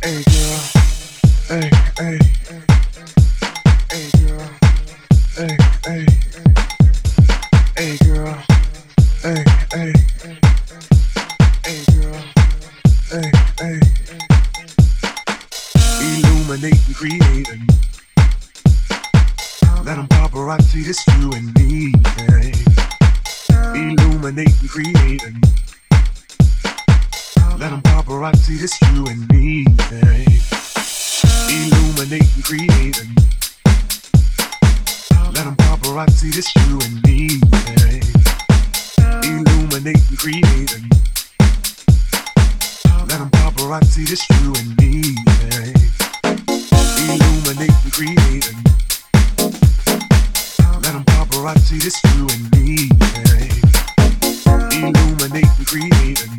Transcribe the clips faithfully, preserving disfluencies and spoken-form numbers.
Hey girl, hey, hey, hey girl, hey, hey, hey girl, hey, hey, hey girl, hey, hey. Illuminating, creating. Let them paparazzi, this you and me, hey. Illuminating, creating. Let them paparazzi, this you and me, hey. Illuminating, creating. Let them paparazzi, this you and me, hey. Illuminating, creating. Let them paparazzi, this you and me, hey. Illuminating, creating. Let them paparazzi, this you and me, hey. Illuminating, creating.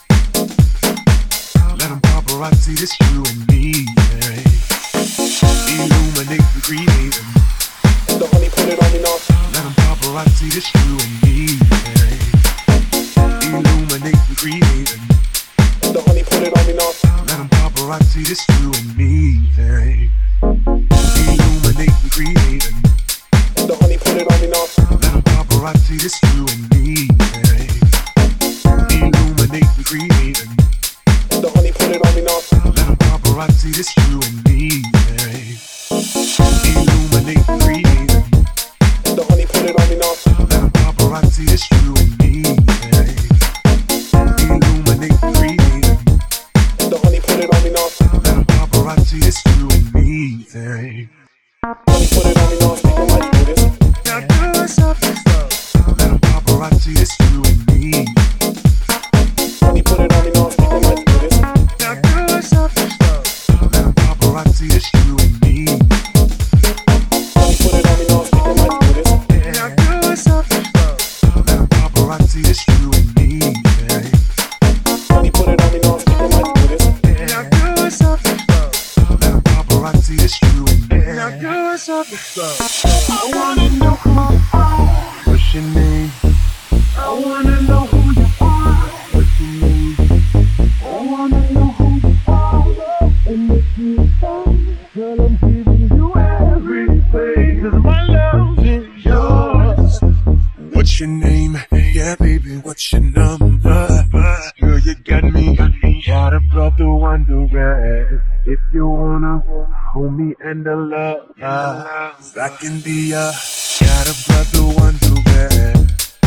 Let them paparazzi, this you and me, hey. Illuminating, creating. The honey put it on me now. Let them paparazzi, this you and me, hey. Illuminating, creating. The honey put it on me now. Let them paparazzi, this you and me, hey. Illuminating, creating. The honey put it on me now. Let them paparazzi, this you and me, hey. Illuminating, creating. The honey put it on me now. Let them paparazzi, this you and me, hey. Illuminating, creating. The honey put it on me now. Let them paparazzi, this you and me, hey. Illuminating, creating. The honey put it on me now. Let them paparazzi, this you and me, hey. Honey put it on me now. Speaking like you this. Now do something slow. Let them paparazzi, this you and me. Honey put it on me now. Speaking like you this. Now do something slow. Let them paparazzi, this you and me. Honey put it on me now. Speaking like you this. Now do something slow. Let them paparazzi, this you and me, hey. Honey put it on me now. Speaking like you this. Now do something slow. Let them paparazzi, this you and me. Now do something slow. I wanna know who you are. What's your name? I wanna know who you are. What's your name? I wanna know who you are. And if you say, girl, I'm giving you everything, 'cause my love is yours. What's your name? Yeah, baby, what's your number? Girl, you got me, got a brother wondering if you wanna hold me and the love. I can be a, got a brother wondering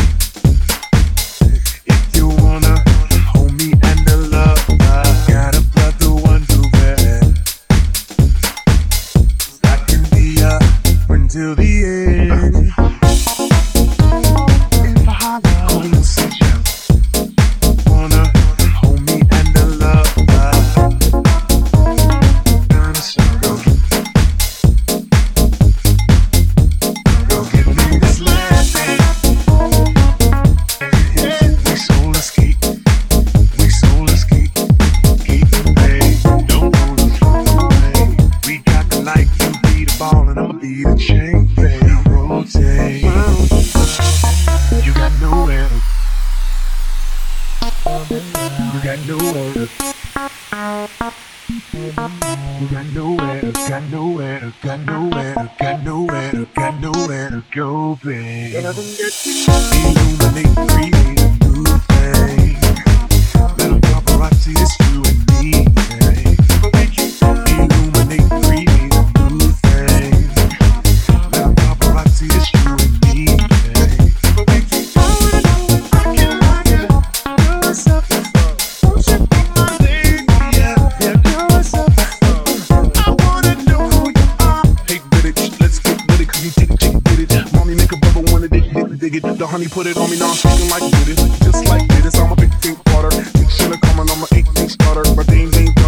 if you wanna hold me and the love. Got a brother wondering I can be a friend till the end. If I holler, gonna sit you. Wanna hold me and the love. Kinda sorrow. Go give me this last dance. We soul escape. We soul escape. Keep it, babe. Don't wanna fall away. We got the light, you be the ball, and I'ma be the chain, babe. Rotate. You got nowhere to. You got nowhere to. You got nowhere to, got nowhere to, got nowhere to, got nowhere to, got nowhere to go, babe. Illuminate, create a new thing. Let them paparazzi, this you and me, hey. Illuminate, create a new thing. Let them paparazzi, this you and me, hey. I can like it, do something slow. Won't you be my lady, yeah, yeah, do something slow. I wanna know who you are. Hey, bitch, let's get with it, 'cause you take it, chick, get it. Mommy make a brother wanna dig it, dig it. The honey put it on me now. Speaking like you did it, just like this. I'm a big think water. Think shit coming, I'm an eight-inch starter. My name ain't